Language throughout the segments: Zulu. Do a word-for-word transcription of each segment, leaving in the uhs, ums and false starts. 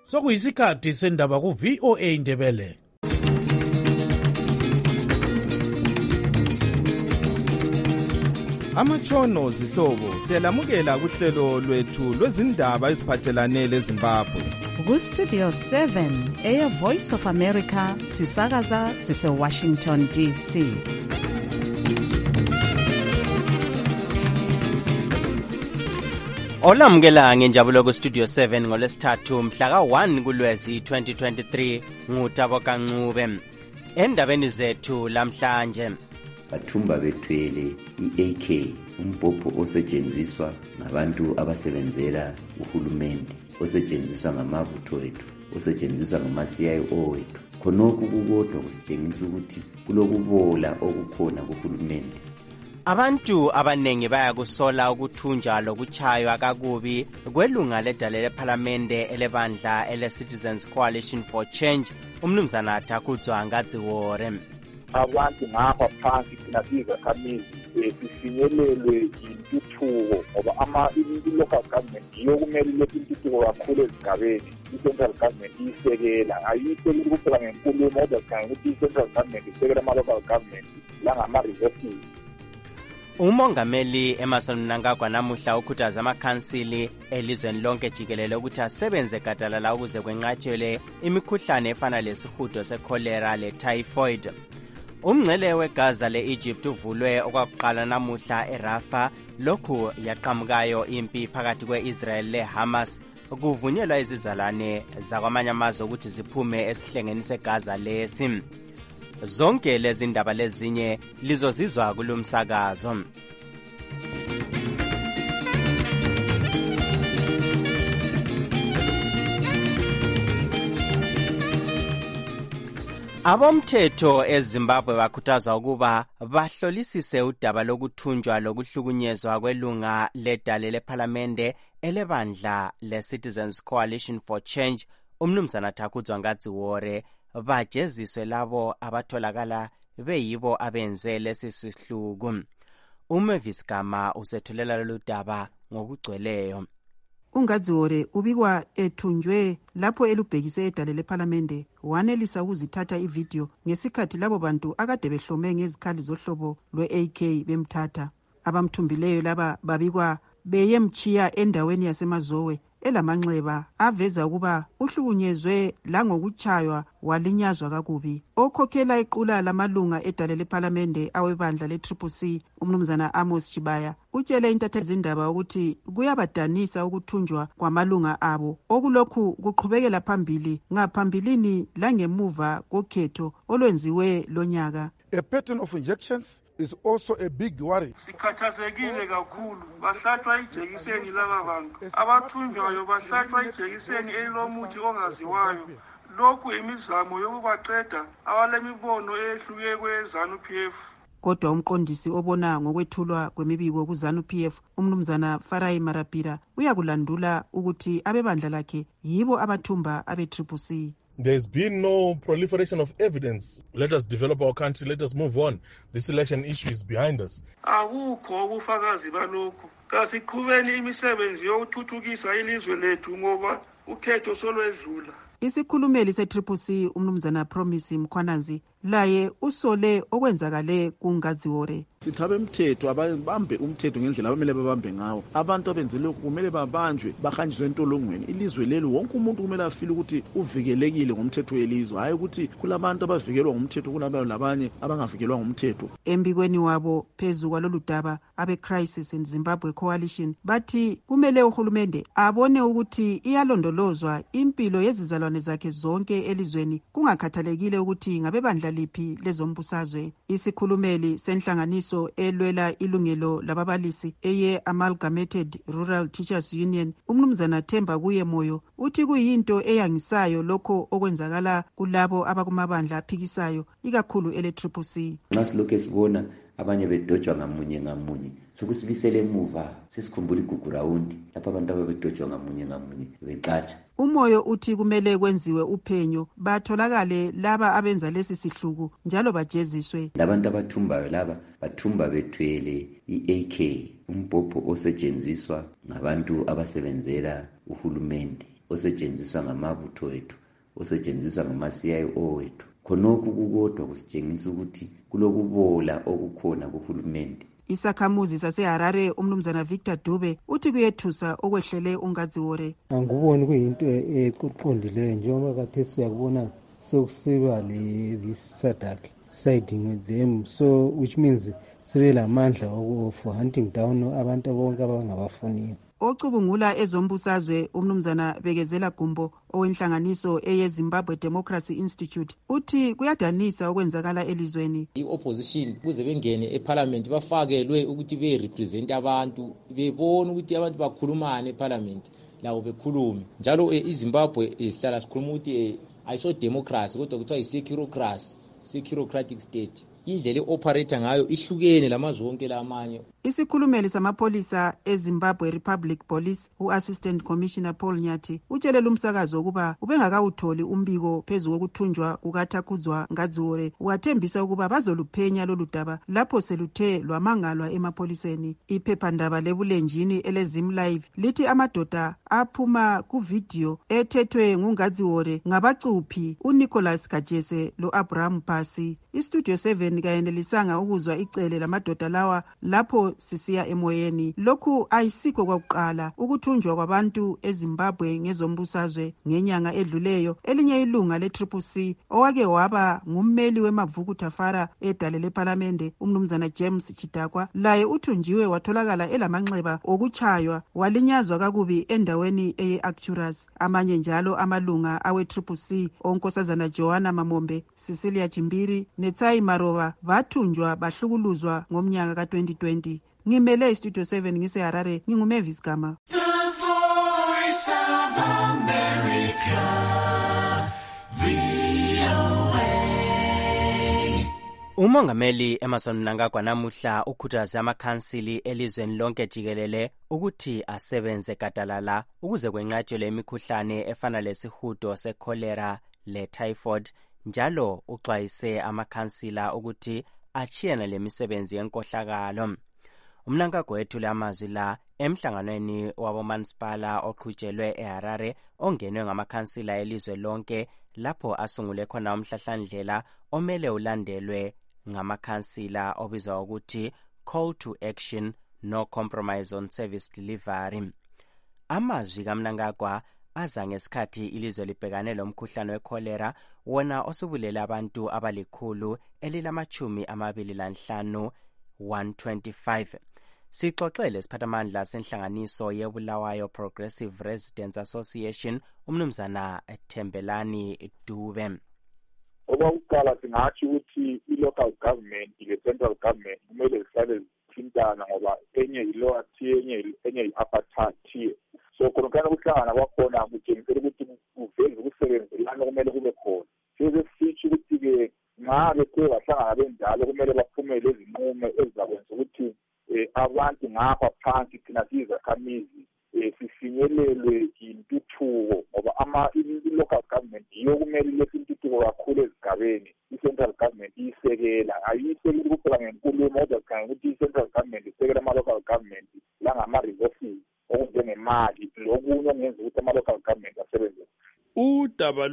sokuyisikhathi sendaba ku-V O A Ndebele. Amatshono zihlobo siyalamukela kuhlelo lwethu lwezindaba eziphathelane leZimbabwe. Ku-Studio seven, Air Voice of America, sisakaza sise-Washington D C. Olamukela ngenjabulo ku-Studio seven ngolesithathu mhla ka one kuLwezi twenty twenty-three nguThabo Kancube. Endabeni zethu lamhlanje, bathumba bethwele i-A K, umbhobho osetshenziswa ngabantu abasebenzela uhulumende, osetshenziswa ngamabutho wethu, osetshenziswa ngama-C I O wethu. Khonokhu kukodwa kusitshengisa ukuthi kulokubola okukhona kuhulumende. Abantu abanengi bayakusola ukuthunjwa lokuchaywa kakubi kwelunga ledale lephalamende elebandla ele-Citizens Coalition for Change, umnumzana Takudzwa Ngadziwore. Abantu ngapha phansi thina sizakhamizi sifinyelelwe yintuthuko ngoba ama i-local government yiyo kumele ilethe intuthuko kakhulu ezigabeni. I-central government iyisekela, ayisekeli kuphela ngenkulumo kodwa sikhangela ukuthi i-central government isekela ama-local government langama-resources. Umongameli Emmerson Mnangagwa namuhla ukhuthaza amakhansili elizweni lonke jikelele ukuthi asebenze gadalala ukuze kwenqatshelwe imikhuhlane efana lesihudo sekholera le-typhoid. Umngcele weGaza le-Egypt uvulwe okwakuqala namuhla eRafa, lokhu yaqhamukayo impi phakathi kwe-Israel le-Hamas. Kuvunyelwa izizalwane zakwamanye amazwe ukuthi ziphume esihlengeni seGaza lesi. Zonke lezi ndaba lezinye lizozizwa kulumsakazo. Abomthetho eZimbabwe bakhuthazwa ukuba bahlolisise udaba lokuthunjwa lokuhlukunyezwa kwelunga ledale lephalamende elebandla le-Citizens Coalition for Change, umnumzana Takudzwa Ngadziwore, bajeziswe labo abatholakala beyibo abenze lesi sihluku. uMavis Gama usethulela lolu daba ngokugcweleyo. uNgadziwore ubikwa ethunjwe lapho elubhekise edale lephalamende wanelisa ukuzithatha ivideo ngesikhathi labo bantu akade behlome ngezikhali zohlobo lwe-A K bemthatha. Abamthumbileyo laba babikwa beyemchiya endaweni yasemazowe elamanxeba aveza ukuba uhlukunyezwe langokuchaywa walinyazwa kakubi. Okhokhela iqula lamalunga edale lephalamende awebandla le-Triple C, umnumzana Amos Chibaya, utshele intatheli zindaba ukuthi kuyabadanisa ukuthunjwa kwamalunga abo okulokhu kuqhubekela phambili ngaphambilini langemuva kokhetho olwenziwe lonyaka. A pattern of injections is also a big worry. Sikhathazekile kakhulu, bahlatshwa ijekiseni laba bantu. Abathunjwayo bahlatshwa ijekiseni elilomuthi ongaziwayo. Lokhu imizamo yokubaqeda abalemibono ehluke kwe-ZANU P F. Kodwa umqondisi obona ngokwethulwa kwemibiko ku-ZANU P F, umnumzana Farai Marapira, uyakulandula ukuthi abebandla lakhe yibo abathumba abe-Triple C. There's been no proliferation of evidence. Let us develop our country. Let us move on. This election issue is behind us. Akukho ubufakazi balokho. Kasiqhubeni imisebenzi yokuthuthukisa ilizwe lethu ngoba ukhetho solwedlula. Isikhulumeli se-Triple C, umnumzana Promise Mkhwananzi, laye usole okwenzakale kuNgadziwore. Sithabe umthetho abambe umthetho ngendlela abamele babambe ngawo. Abantu abenze lokhu kumele babanjwe bahanjiswe entolongweni. Ilizwe leli wonke umuntu kumele afile ukuthi uvikelekile ngomthetho welizwe, hayi ukuthi kulabantu abavikelwa ngomthetho kunabanye abangavikelwa ngomthetho. Embikweni wabo phezu kwalolu daba abe-Crisis in Zimbabwe Coalition bathi kumele uhulumende abone ukuthi iyalondolozwa impilo yezizalwane zakhe zonke elizweni kungakhathalekile ukuthi ngabebandla liphi lezombusazwe. Isikhulumeli senhlanganiso elwela ilungelo lababalisi eye Amalgamated Rural Teachers Union, umnumzana Themba Kuye Moyo, uthi kuyinto eyangisayo lokho okwenzakala kulabo abakumabandla aphikisayo ikakhulu ele-Triple C. Nasilokho esibona abanye bedojwa ngamunye ngamunye, sokusibisele emuva sesikhumbula igugu rawundi lapha abantu ababedojwa ngamunye ngamunye becatsha. Umoyo uthi kumele kwenziwe uphenyo batholakale laba abenza lesi sihluku njalo bajeziswe. Labantu abathumbayo laba bathumba bethwele i-A K, umbhobho osetshenziswa ngabantu abasebenzela uhulumende, osetshenziswa ngamabutho wethu, osetshenziswa ngama-C I O wethu. Khonokhu kukodwa kusitshengisa ukuthi kulokubola okukhona kuhulumende. Isakhamuzi saseHarare umnumzana Victor Dube uthi kuyethusa okwehlele uNgadziwore. Anguboni kuyinto eqondileyo njengoba khathesi siyakubona sokusiba le-this SADC siding with them, so which means sibe lamandla of hunting down abantu bonke abangabafuniyo. Ocubungula ezombusazwe umnumzana Bekezela Gumbo owenhlanganiso eyeZimbabwe Democracy Institute uthi kuyadanisa okwenzakala elizweni. I-opposition kuze bengene eparliament bafakelwe ukuthi be-represent abantu, bebona ukuthi abantu bakhulumane eparliament lawo bekhulume. Njalo iZimbabwe ihlala sikhuluma ukuthi ayiso democracy kodwa kuthiwa yi-securocracy, securocratic state. Indlela operator ngayo ihlukene lamazwe onke lamanye. Isikhulumeli samapholisa eZimbabwe Republic Police uAssistant Commissioner Paul Nyathi utshelele umsakazo ukuba ubengakawutholi umbiko phezu kokuthunjwa kukaThakuzwa Ngadziwore, wathembisa ukuba bazoluphenya lolu daba lapho seluthe lwamangalwa emapholiseni. Iphephandaba lebulenjini eleZim Live lithi amadoda aphuma kuvideo ethethwe nguNgadziwore ngabacuphi uNicholas Kajese loAbraham Pasi. iStudio seven kayenelisanga ukuzwa icele lamadoda lawa lapho sisiya emoyeni. Lokhu ayisikho kwakuqala ukuthunjwa kwabantu eZimbabwe ngezombusazwe ngenyanga edluleyo. Elinye ilunga le-Triple C owake waba ngummeli wemavuku Tafara edale leParlamente umnumzana James Chidakwa laye uthunjiwe watholakala elamanxeba okuchaywa walinyazwa kakubi endaweni eye-Arcturus. Amanye njalo amalunga awe-Triple C onkosazana Joanna Mamombe, Cecilia Chimbiri neTsai Marova bathunjwa bahlukuluzwa ngomnyaka ka twenty twenty. Ngimele iStudio seven ngiseHarare, nginguMavis Gama. The Voice of America, V O A. Umongameli Emmerson Mnangagwa namuhla ukhuthaze amakhansili elizweni lonke jikelele ukuthi asebenze gadalala ukuze kwenqatshelwe imikhuhlane efana lesihudo secholera le-typhoid. Njalo uxwayise amakhansila ukuthi achiyana lemisebenzi yenkohlakalo. Umnangagwa wethule amazwi la emhlanganweni wabomansipala oqhutshelwe eHarare ongenwe ngamakhansila elizwe lonke lapho asungule khona umhlahlandlela omele ulandelwe ngamakhansila obizwa ukuthi Call to Action No Compromise on Service Delivery. Amazwi kaMnangagwa aza ngesikhathi ilizwe libhekane lomkhuhlane wecholera wona osubulele abantu abalikhulu elilamachumi amabili lanhlanu one twenty-five. Sixoxele siphathamandla senhlanganiso yeBulawayo Progressive Residents Association umnumzana Thembelani Dube. Okokuqala singathi ukuthi i-local government le-central government kumele zihlale zithintana ngoba enye yi-lower tier enye enye yi-upper tier. So khonokana ukuhlangana kwakhona kutshengisela ukuthi kuveze ukusebenzelana kumele kube khona. Size sisho ukuthi-ke nxa bethe bahlangana benjalo kumele baphumele izinqumo ezizakwenza ukuthi abantu ngapha phansi thina siyizakhamizi sifinyelelwe intuthuko ngoba ama i-local government yiyo kumele ilethe intuthuko kakhulu ezigabeni. I-central government iyisekela, ayiyisekeli kuphela ngenkulumo kodwa sikhangela ukuthi i-central government isekela ama-local government la ngama-resources okunjengemali lokunye okungenza ukuthi ama-local government asebenze. Udaba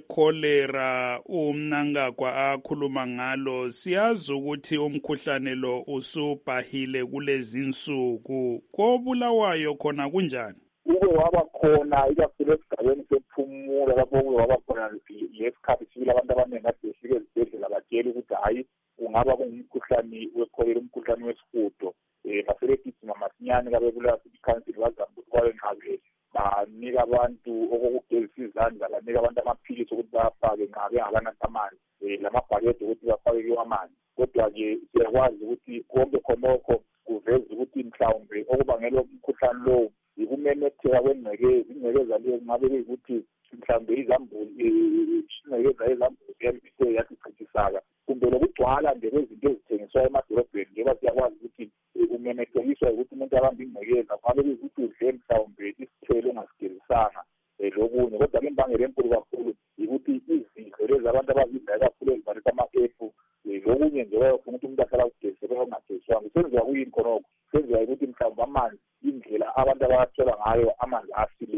lwe-cholera uMnangagwa akhuluma ngalo, siyazi ukuthi umkhuhlane lo usubhahile kulezi insuku. Kobulawayo khona kunjani? Uke waba khona ikakhulu esigabeni sephumulo lapho uke waba khona lesikhathi sibili abantu abaningi kade befike ezibhedlela batshela ukuthi hayi kungaba kungumkhuhlane wecholera, umkhuhlane wesihudo. Um basebegijima masinyane kabebulawa ikhansili bazama ukuthi bawenqabele. Banika abantu okokugezisa izandla, banika abantu amaphilisi ukuthi bafake nxa bengakanatha amanzi, um lamabhakede ukuthi bafake kiwo amanzi. Kodwa-ke siyakwazi ukuthi konke khonokho kuveza ukuthi mhlawumbe okubangela umkhuhlane lowo yikumemetheka kwengcekeza. Ingcekeza leyo kungabe kuyikuthi mhlawumbe izambuzi, ingcekeza yezambuzi yambise yathi chithisaka, kumbe lokugcwala nje kwezinto ezithengiswa emadolobheni njengoba siyakwazi ukuthi umemethekiswa ukuthi umuntu abambe ingcekeza kungabe kuyikuthi udle mhlawumbe isithelo ongasigezisanga lokunye. Kodwa-ke imbangela enkulu kakhulu yikuthi izidlo lezi abantu abazidlayo kakhulu ezivalisa ama-efu lokunye nje bayofuna ukuthi umuntu ahlala kugeziseka okungageziswanga. Senziwa kuyini khonokho? Senziwa ukuthi mhlawumbe amanzi indlela abantu abathola ngayo amanzi asilela.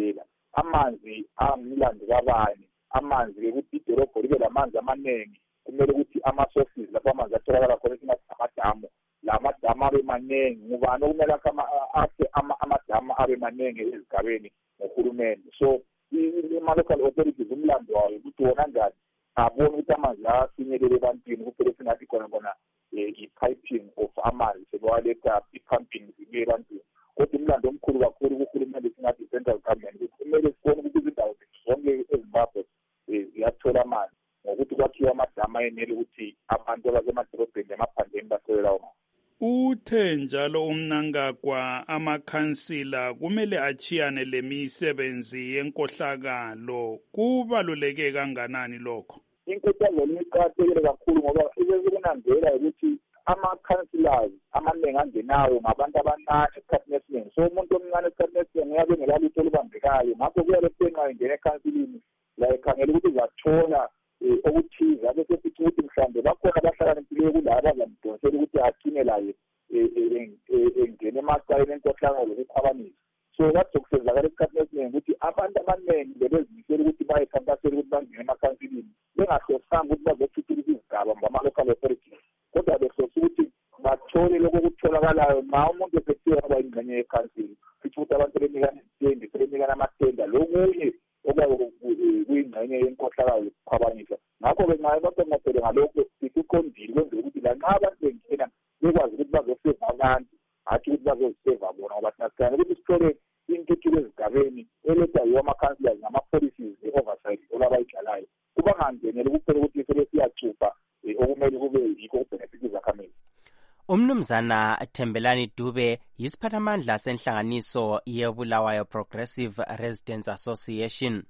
amanzi angumlando kabani, amanzi ukuthi idolobho libe lamanzi amaningi kumele ukuthi ama-sources lapho amanzi atholakala khona esingathi amadamu la madamu abe maningi ngubani okumele akhe amadamu abe maningi ezigabeni ngohulumende. So ama-local authorities umlando wayo ukuthi wona njani abone ukuthi amanzi afinyelele ebantwini kuphela singathi khona khona i-piping of amanzi sebewaletha i-pumping zibuye ebantwini. Kodwa umlando omkhulu kakhulu kuhulumende singathi i-central government ukuthi kumele sibone ukuthi izindawo zonke ezimbabwe ziyathola amanzi ngokuthi kwakhiwa amadamu ayenele ukuthi abantu abasemadolobheni emaphandleni bathole lawo manzi. Uthe njalo uMnangagwa amakhansila kumele achiyane lemisebenzi yenkohlakalo. Kubaluleke kanganani lokho? Inkohlakalo iqakathekile kakhulu ngoba isekunambela ukuthi ama-councillors amaningi angenayo ngabantu abancane esikhathini esiningi. So umuntu omncane esikhathini esiningi uyabe engelalutho olubambekayo. Ngakho kuyabe senxa ingene ekhansilini la ekhangela ukuthi uzathola okuthize abe sesithi ukuthi mhlawumbe bakhona abahlakaniphileyo kulaba abazamdonsela ukuthi agcine laye engene emacaleni enkohlakalo lokukhwabanisa. So kade sokusenzakala esikhathini esiningi ukuthi abantu abaningi bebezimisela ukuthi bayekhankasela ukuthi bangene emakhansilini bengahlosanga ukuthi bazothuthukisa izigaba ngama-local authorities, kodwa behlose ukuthi bathole lokho okutholakalayo ma umuntu esethiwe waba yingxenye yekhansili futhi ukuthi abantu benikana izitendi sebenikana amatenda lokunye okuyingxenye yenkohlakalo yokukhwabanisa. Ngakho-ke nxa basengathele ngalokho sikuqondile kwenzela ukuthi lanxa abantu bengena bekwazi ukuthi bazoseva abantu hathi ukuthi bazoziseva bona ngoba thina sikhangela ukuthi sithole intuthuko ezigabeni eletha yiwo ama-councillors nama-policies e-oversight olabayidlalayo kuba ngangeneli kuphela ukuthi sebesiyacupha okumele kube yikho kubhenefitha izakhamisi. Umnumzana Thembelani Dube yisiphathamandla senhlanganiso yeBulawayo Progressive Residents Association.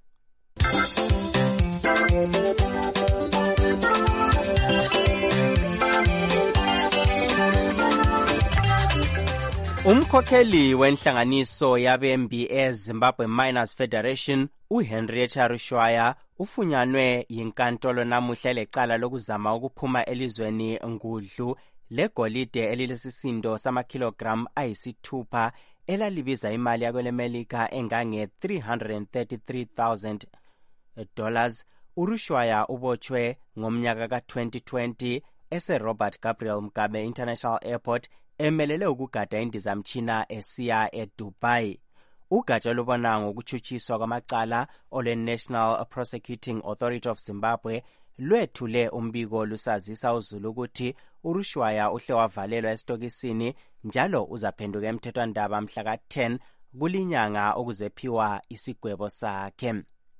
Umkhokheli wenhlanganiso yabembi eZimbabwe Miners Federation uHenrietta Rushwaya ufunyanwe yinkantolo namuhla lecala lokuzama ukuphuma elizweni ngudlu legolide elilesisindo samakilogram ayisithupha elalibiza imali yakwelemelika engange three hundred thirty-three thousand dollars. uRushwaya ubotshwe ngomnyaka ka twenty twenty ese Robert Gabriel Mugabe International Airport emelele ukugada indizamtshina esiya eDubai. Ugatsha lubona ngokuchuchiswa kwamacala ole National Prosecuting Authority of Zimbabwe lwethule umbiko lusazisa uzulu ukuthi uRushwaya uhle wavalelwa esitokisini njalo uzaphenduka emthethwandaba mhla ka ten kulinyanga okuzephiwa isigwebo sakhe.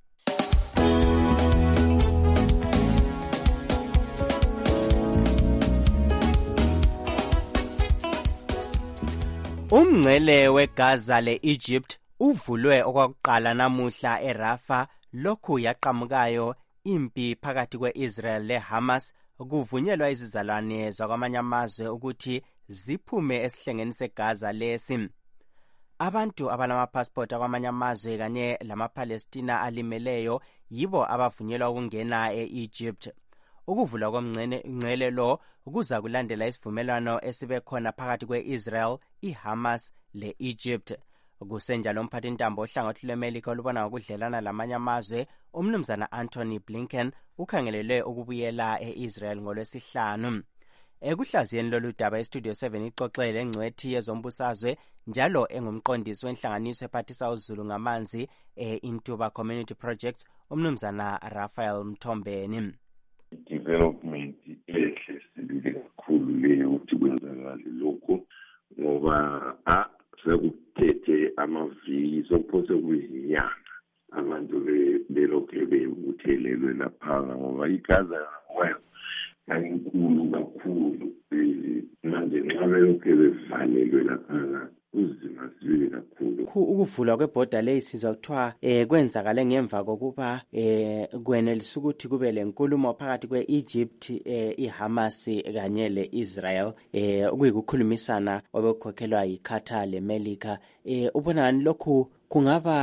Umngcele weGaza le-Egypt uvulwe okwakuqala namuhla eRafa lokhu yaqhamukayo impi phakathi kwe-Israel le-Hamas kuvunyelwa izizalwane zakwamanye amazwe ukuthi ziphume esihlengeni seGaza lesi. Abantu abalama-passport akwamanye amazwe kanye lama-Palestina alimeleyo yibo abavunyelwa ukungena e-Egypt. Ukuvulwa komngcele lo kuza kulandela isivumelwano esibe khona phakathi kwe-Israel, iHamas le-Egypt. Kusenjalo umphathintambo ohlangothi lweMelika olubona ngokudlelana lamanye amazwe umnumzana Anthony Blinken ukhangelelwe ukubuyela e-Israel ngolwesihlanu. Ekuhlaziyeni lolu daba eStudio seven ixoxele engcwethi yezombusazwe njalo engumqondisi wenhlanganiso ephathisa uzulu ngamanzi e-Intuba Community Projects umnumzana Raphael Mthombeni. Development ehle sibili kakhulu leyo ukuthi kwenzakale lokho ngoba a sekuthethe amaviki sokuphose kuyinyanga abantu belokhe bebuthelelwe lapha ngoba iGaza well kayinkulu kakhulu manje nxa belokhe bevalelwe lapha uzima sibili kakhulu. Ukuvulwa kwebhoda leyisizwa kuthiwa eh kwenzakale ngemva kokuba eh kwenelisa ukuthi kube lenkulumo phakathi kwe-Egypt eh iHamas kanye le-Israel eh ukuyikukhulumisana obekukhokhelwa yiQatar leMelika. eh ubona ngani lokhu kungaba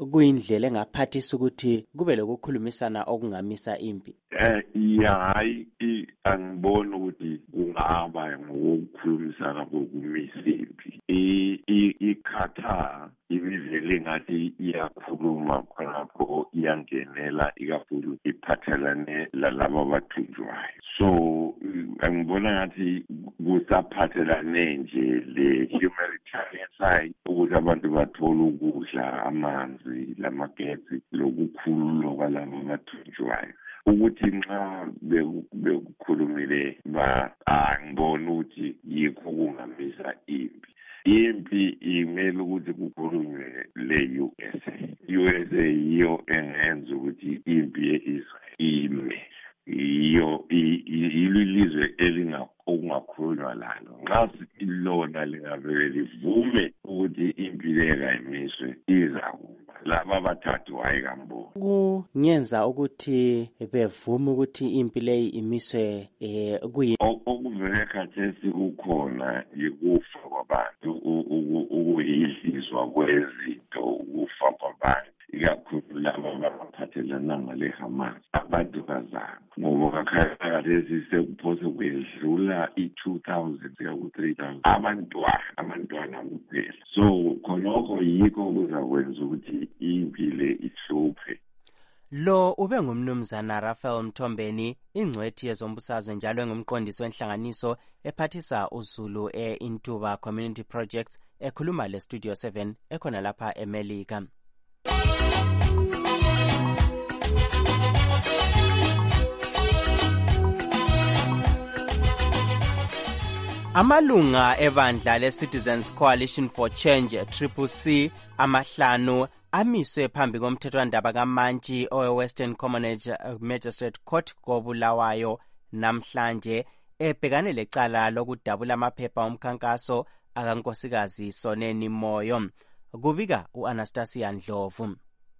kuyindlela engaphathisa ukuthi kube lokukhulumisana okungamisa impi? Eh ya hayi angibona ukuthi kungaba ngokukhulumisana kokumisa impi. I-Qatar ibivele ngathi iyakhuluma khonapho iyangenela ikakhulu iphathelane lalabo abathunjwayo. So angibona ngathi kusaphathelane nje le-humanitarian side ukuthi abantu bathole ukudla, amanzi, lamagesi, lokukhululwa kwalabo abathunjwayo. Ukuthi nxa bekukhulumile ba angibona ukuthi yikho kungamisa impi. Impi imele ukuthi kukhulunywe le-U S A. U S A yiyo engenza ukuthi impi ye-Israel ime. Iyo ilizwe elingakhulunywa lalo. Nxa lona lingavele livume ukuthi impi leyo ayimiswe izakuba laba bathathu wayekambona. Kungenza ukuthi bevume ukuthi impi leyo imiswe eh kuyi okuvele khathesi kukhona yikufa kwabantu, ukuyidliswa kwezinto, ukufa kwabantu, ikakhulu laba abaphathelana nale-Hamas, abantu bazana. Ngoba khathesi sekuphose kwedlula i-two thousand kuya ku-three thousand abantwana abantwana kuphela. So khonokho yikho kuzakwenza ukuthi impi le ihluphe. Lo ube ngumnumzana Raphael Mthombeni, ingcwethi yezombusazwe njalo engumqondisi wenhlanganiso ephathisa uZulu e-Intuba Community Projects, ekhuluma le Studio seven ekhona lapha eMelika. Amalunga ebandla le-Citizens Coalition for Change, Triple C, amahlanu amiswe phambi komthethwandaba kaMantshi owe-Western Commonwealth Magistrate Court koBulawayo namhlanje ebhekane lecala lokudabula amaphepha omkhankaso akankosikazi Soneni Moyo. Kubika u-Anastasia Ndlovu.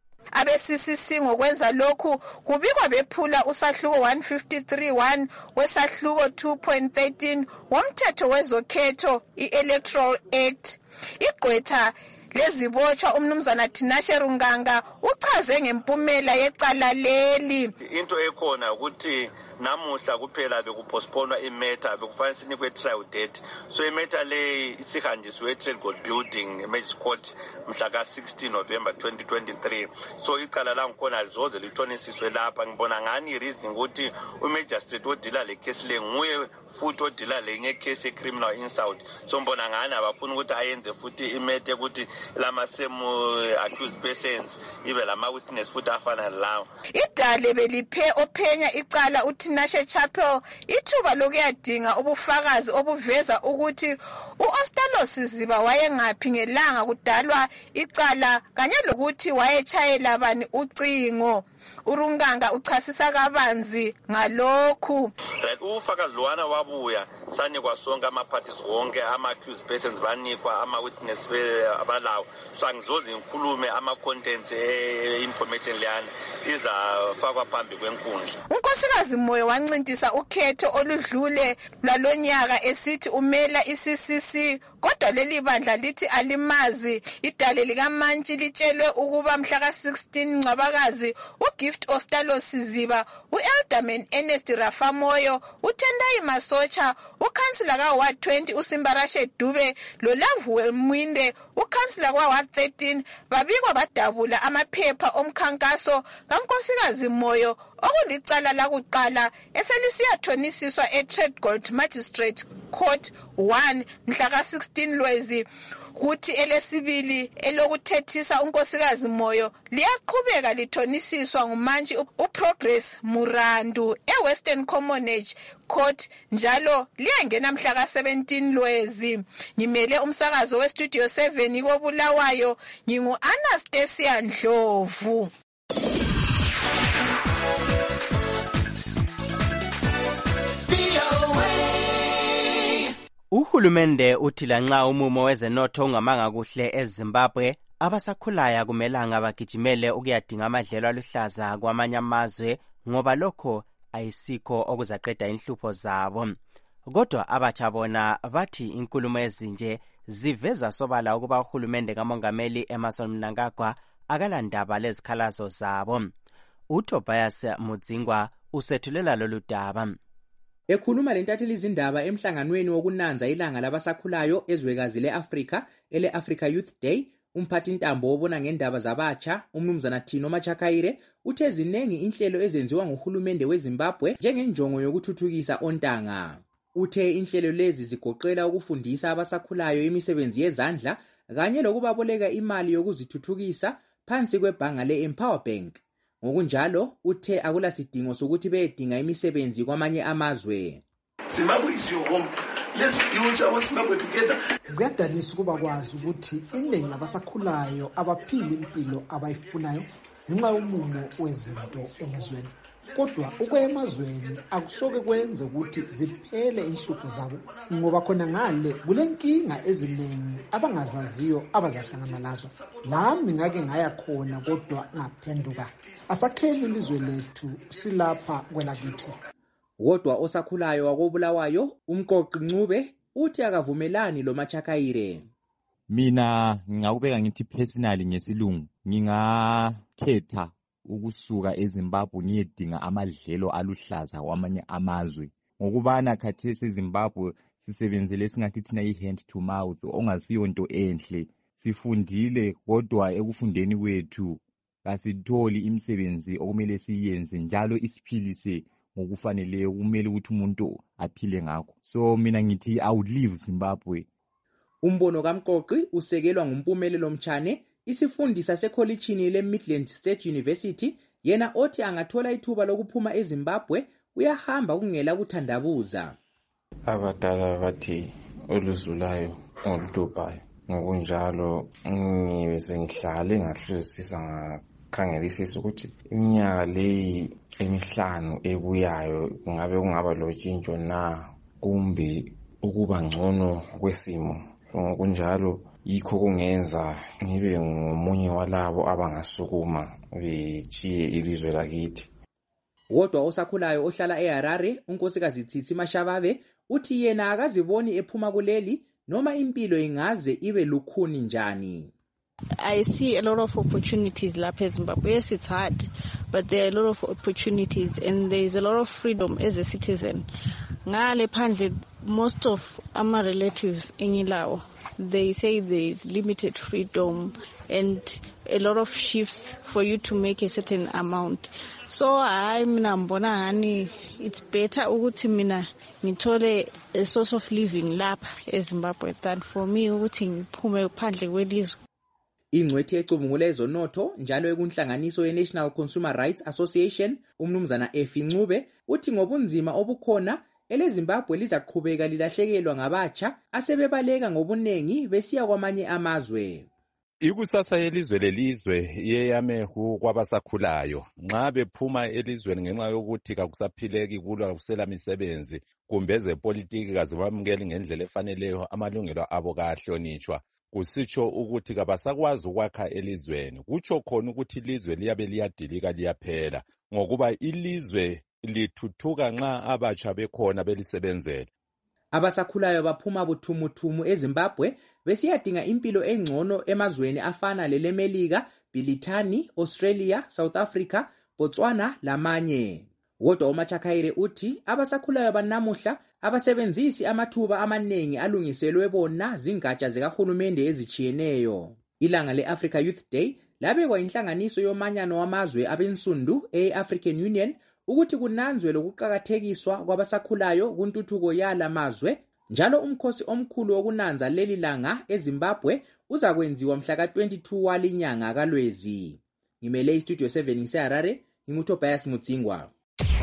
Abe-C C C ngokwenza lokhu kubikwa bephula usahluko one fifty-three one wesahluko two point one three womthetho wezokhetho i-Electoral Act. Igqwetha lezibotshwa umnumzana Tinashe Runganga uchaze ngempumela yecala leli. Into ekhona ukuthi namuhla kuphela bekupostponwa imeta bekufanele sinikwe trial date, so imeta le isihanjiswe e-Trade Gold Building Magistrate Court mhla ka sixteen November twenty twenty-three. So icala la ngikhona lizoze lithonisiswe lapha. Ngibona ngani reason ukuthi umagistrate odila le case le nguye futhi odila le nye case e criminal insult. So ngibona ngani abafuna ukuthi ayenze futhi imete ukuthi lama same accused persons ibe lama witness futhi afana lawo. Idale beliphe ophenya icala uthi Nashe Chapel ithuba lokuyadinga ubufakazi obuveza ukuthi uOstalos Ziba wayengaphi ngelanga kudalwa icala kanye lokuthi wayechayela bani ucingo. Urunganga uchasisa kabanzi ngalokhu. Right, ufakazi lowana wabuya sanikwa sonke ama parties wonke ama accused persons banikwa ama witness abalawo. So angizoze ngikhulume ama contents e information leyana izafakwa phambi kwenkundla. Unkosikazi Moyo wancintisa ukhetho oludlule lalonyaka esithi umela i-C C C kodwa leli bandla lithi alimazi. Idale likaMantshi litshelwe ukuba mhla ka sixteen Ncwabakazi uGift Ostalos Ziba, uElderman Ernest Rafamoyo, uTendai Masocha, ukansila ka Ward twenty uSimbarashe Dube loLavuel Mwinde, ukansila kwa Ward thirteen babikwa badabula amaphepha omkhankaso kankosikazi Moyo okulicala lakuqala eselisiyathonisiswa e-Trade Gold Magistrate Court one mhla ka sixteen Lwezi. Kuthi elesibili elokuthethisa unkosikazi Moyo liyaqhubeka lithonisiswa nguMantshi uProgress Murandu eWestern Commonwealth Court njalo liyangena mhla ka seventeen Lwezi. Ngimele umsakazo weStudio seven koBulawayo, ngingu Anastasia Ndlovu. Uhulumende uthi lanxa umumo wezenotho ungamanga kuhle eZimbabwe, abasakhulaya kumelanga bagijimele ukuyadinga amadlelo aluhlaza kwamanye amazwe ngoba lokho ayisikho okuzaqeda inhlupho zabo. Kodwa abatsha bona bathi inkulumo ezinje ziveza sobala ukuba uhulumende kaMongameli Emmerson Mnangagwa akalandaba lezikhalazo zabo. uTobias Mudzingwa usethulela lolu daba. Ekhuluma lentatheli izindaba emhlanganweni wokunanza ilanga labasakhulayo ezwekazi leAfrika ele Africa Youth Day, umphathi ntambo obona ngendaba zabatsha umnumzana Thino Machakaire uthe zinengi inhlelo ezenziwa nguhulumende weZimbabwe njengenjongo yokuthuthukisa ontanga. Uthe inhlelo lezi zigoqela ukufundisa abasakhulayo imisebenzi yezandla kanye lokubaboleka imali yokuzithuthukisa phansi kwebhanga le-Empower Bank. Ngokunjalo uthe akulasidingo sokuthi beyedinga imisebenzi kwamanye amazwe. Zimbabwe is your home. Let's build our Zimbabwe together. Kuyadalisa ukuba kwazi ukuthi iningi labasakhulayo abaphila impilo abayifunayo ngenxa yomumo wezinto elizweni. Kodwa ukuya emazweni akusoke kwenze ukuthi ziphele inhlupho zabo ngoba khona ngale kulenkinga eziningi abangazaziyo abazahlangana nazo. Nami ngake ngaya khona kodwa ngaphenduka. Asakheni ilizwe lethu silapha kwelakithi. Wodwa osakhulayo wakobulawayo umqoqi Ncube uthi akavumelani lo Machakaire. Mina ngingakubeka ngithi personally ngesilungu ngingakhetha ukusuka eZimbabwe ngiyedinga amadlelo aluhlaza kwamanye amazwe ngokubana khathesi eZimbabwe sisebenzele singathi thina i-hand to mouth ongasiyo into enhle. Sifundile kodwa ekufundeni kwethu kasitholi imisebenzi okumele siyenze njalo isiphilise ngokufaneleyo kumele ukuthi umuntu aphile ngakho. So mina ngithi I would leave Zimbabwe. Umbono kaMqoqi usekelwa ngumpumelelo Mtshane, isifundisa sekholejini le-Midland State University, yena othi angathola ithuba lokuphuma eZimbabwe uyahamba kungela kuthandabuza. Abadala bathi oluzulayo oludobhayo. Ngokunjalo ngibe sengihlale ngahlolisisa ngakhangelisisa ukuthi iminyaka leyi emihlanu ebuyayo kungabe kungaba lotshintsho na kumbe ukuba ngcono kwesimo. Ngokunjalo yikho kungenza ngibe ngomunye walabo abangasukuma bechiye ilizwe lakithi. Wodwa osakhulayo ohlala eHarare unkosikazi Tsithi Mashababe uthi yena akaziboni ephuma kuleli noma impilo ingaze ibe lukhuni njani. I see a lot of opportunities lapha eZimbabwe. Yes, it's hard, but there are a lot of opportunities and there is a lot of freedom as a citizen. Ngale phandle, most of our relatives engilawo, they say there is limited freedom and a lot of shifts for you to make a certain amount. So I mina mbona hani it's better ukuthi mina ngithole a source of living lapha eZimbabwe than for me ukuthi ngiphume phandle kwelizwe. Ingcwethi ecubungula ezonotho njalo ekunhlanganiso ye-National Consumer Rights Association umnumzana Efi Ncube uthi ngobunzima obukhona eleZimbabwe lizaqhubeka lilahlekelwa ngabatsha asebebaleka ngobunengi besiya kwamanye amazwe. Ikusasa yelizwe lelizwe yeyamehu kwabasakhulayo nxa bephuma elizweni ngenxa yokuthi kakusaphileki kulo akusela misebenzi kumbe ezepolitiki kazibamukeli ngendlela efaneleyo amalungelo abo kahlonitshwa. Kusitsho ukuthi kabasakwazi ukwakha elizweni. Kutsho khona ukuthi ilizwe liyabe liyadilika liyaphela ngokuba ilizwe lithuthuka nxa abatsha bekhona belisebenzela. Abasakhulayo baphuma buthumuthumu eZimbabwe besiyadinga impilo engcono emazweni afana lelemelika, Bhilithani, Australia, South Africa, Botswana lamanye. Wodwa uMachakaire uthi abasakhulayo banamuhla abasebenzisi amathuba amaningi alungiselwe bona zingatsha zikahulumende ezichiyeneyo. Ilanga le-Africa Youth Day labekwa inhlanganiso yomanyano wamazwe abensundu e-African Union ukuthi kunanzwe lokuqakathekiswa kwabasakhulayo kuntuthuko yala mazwe, njalo umkhosi omkhulu wokunanza leli langa eZimbabwe uzakwenziwa mhla ka twenty-two walinyanga kaLwezi. Ngimele iStudio seven ngiseHarare, nginguTobias Mudzingwa.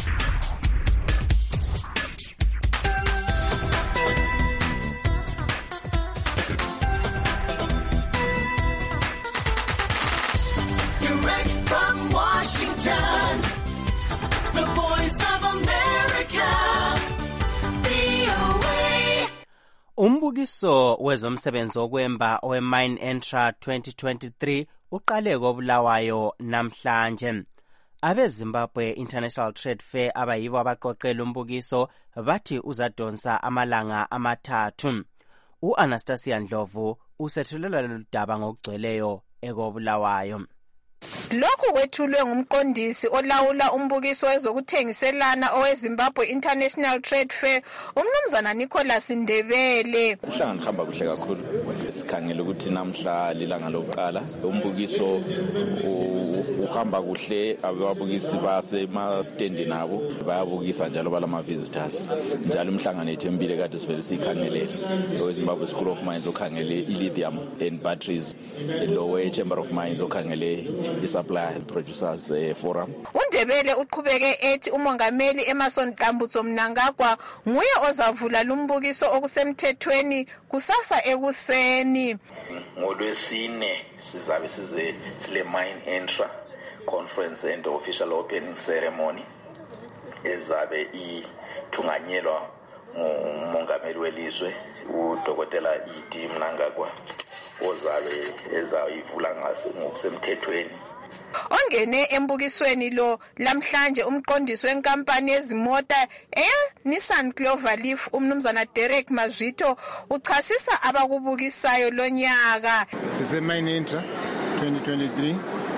Direct from Washington, the voice of America, V O A. Umbukiso wezomsebenzi okwemba owe-Mine Entra twenty twenty-three uqale koBulawayo namhlanje. Abezimbabwe International Trade Fair abayibo abaqoqela umbukiso bathi uzadonsa amalanga amathathu. U-Anastasia Ndlovu usethulela lolu daba ngokugcweleyo ekoBulawayo. Lokhu kwethulwe ngumqondisi olawula umbukiso wezokuthengiselana oweZimbabwe International Trade Fair, umnumzana Nicholas Ndebele. Uhlangano hamba kuhle kakhulu. Sikhangela ukuthi namhla lilanga lokuqala umbukiso uhamba kuhle, ababukisi basemastendi nabo bayabukisa njalo balama visitors. Njalo umhlangano ethembile kade sivele sikhangele oweZimbabwe School of Mines okhangele lithium and batteries, lowe Chamber of Mines okhangele supply producers uh, forum. Undebele uqhubeke ethi umongameli Emerson Dambutso Mnangagwa nguye ozavula lumbukiso okusemthethweni kusasa ekuseni. NgoLwesine sizabe size sile mine entra conference and official opening ceremony ezabe ithunganyelwa ngumongameli welizwe uDokotela E D Mnangagwa ozabe ezayivula ngokusemthethweni. Ongene embukisweni lo lamhlanje umqondisi wenkampani yezimota eya Nissan Cloverleaf umnumzana Derek Mazwito uchasisa abakubukisayo lonyaka. Sise mine entra twenty twenty-three.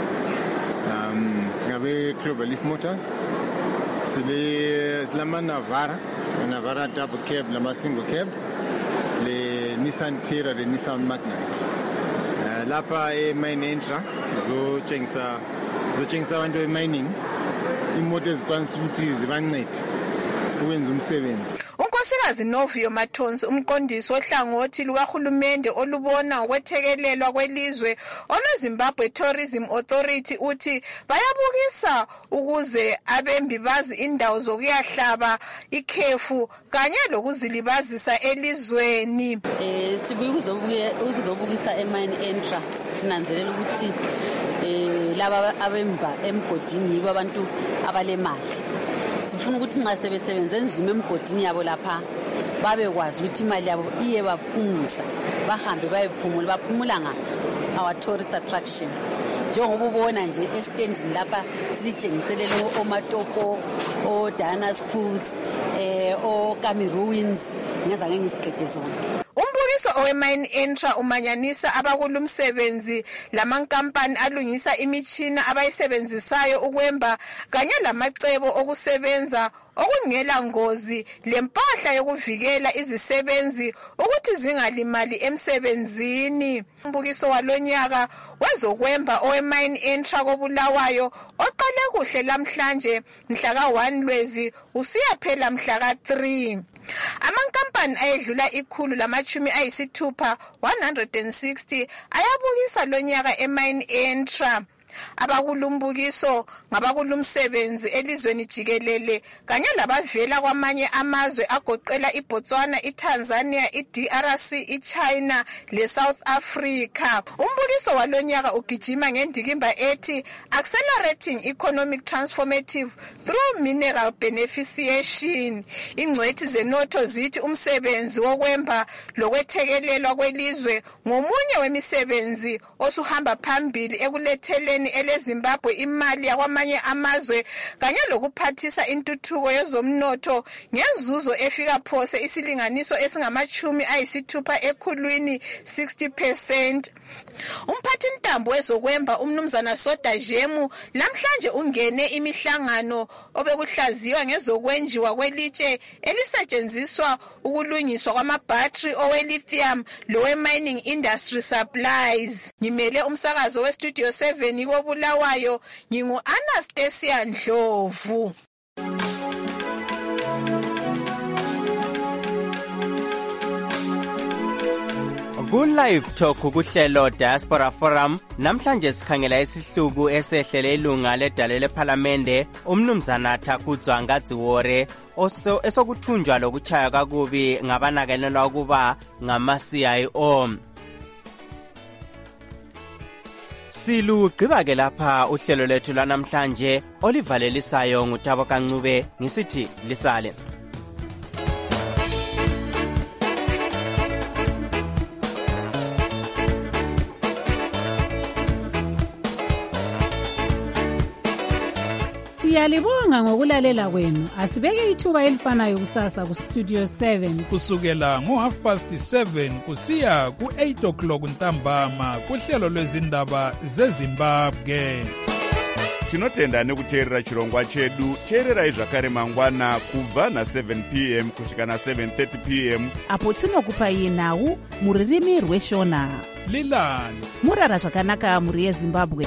Um singabe Cloverleaf Motors. Sile silama Navara, Navara double cab lama single cab. Le Nissan Terra, le Nissan Magnite. Lapha e-mine entra sizotshengisa sizotshengisa abantu e-mining imoto ezikwanisa ukuthi zibancede ukwenza umsebenzi. Unkosikazi Novio Matonsi umqondisi ohlangothi lukahulumende olubona ukwethekelelwa kwelizwe olweZimbabwe Tourism Authority uthi bayabukisa ukuze abembi bazi indawo zokuyahlaba ikhefu kanye lokuzilibazisa elizweni. Eh sibuye ukuzobukisa e-mine entra sinanzelela ukuthi eh laba abemba emgodini yibo abantu abalemali. Sifuna ukuthi nxa sebesebenza enzima emgodini yabo lapha babekwazi ukuthi imali yabo iye baphumuza bahambe bayephumula baphumula nga our tourist attraction. Njengoba ubona nje estandini lapha silitshengiselele omatopo o Diana's Pools eh o Kami Ruins ngeza ngeke ngisiqede zona. Umbukiso owe-mine entra umanyanisa abakulumsebenzi lamankampani alungisa imichina abayisebenzisayo ukwemba kanye lamacebo okusebenza okungela ngozi lempahla yokuvikela izisebenzi ukuthi zingalimali emsebenzini. Umbukiso walonyaka wezokwemba owe-mine entra koBulawayo oqale kuhle lamhlanje mhla ka one Lwezi usiya phela mhla ka three. Amankampani ayedlula ikhulu lamachumi ayisithupha one hundred sixty ayabukisa lonyaka e-mine entra. Abakulumbukiso ngabakulumsebenzi elizweni jikelele kanye labavela kwamanye amazwe agoqela iBotswana, iTanzania, iD R C, iChina leSouth Africa. Umbukiso walonyaka ugijima ngendikimba ethi Accelerating Economic Transformative Through Mineral Beneficiation. Ingcwethi zenotho zithi umsebenzi wokwemba lokwethekelelwa kwelizwe ngomunye wemisebenzi osuhamba phambili ekuletheleni eleZimbabwe imali yakwamanye amazwe kanye lokuphathisa intuthuko yezomnotho ngenzuzo efika phose isilinganiso esingamachumi ayisithupha ekhulwini sixty percent. Umphathi ntambo wezokwemba umnumzana Soda Jemu lamhlanje ungene imihlangano obekuhlaziwa ngezokwenjiwa kwelitshe elisetshenziswa ukulungiswa kwamabhattery owe-lithium lowe-mining industry supplies. Ngimele umsakazo we-Studio seven koBulawayo ngingu-Anastasia Ndlovu. Ku-Live Talk kuhlelo Diaspora Forum namhlanje sikhangela isihluku esehlele ilunga ledale lephalamende umnumzana Thakudzwa Ngadziwore oso esokuthunjwa lokuchaya kakubi ngabanakenelwa ukuba ngama-C I O. Silugqiba ke lapha uhlelo lethu lanamhlanje olivalelisayo nguThabo Kancube ngisithi lisale. Siyalibonga ngokulalela kwenu. Asibeke ithuba elifanayo kusasa ku Studio seven kusukela ngo half past seven kusiya ku eight o'clock ntambama kuhlelo lwezindaba zeZimbabwe. tinotenda nekuteerera chirongwa chedu. teererai zvakare mangwana kubva na-seven p m kusvika na-seven thirty p m apo tinokupai nhau muririmi rweshona. lilani murara zvakanaka mhuri yezimbabwe.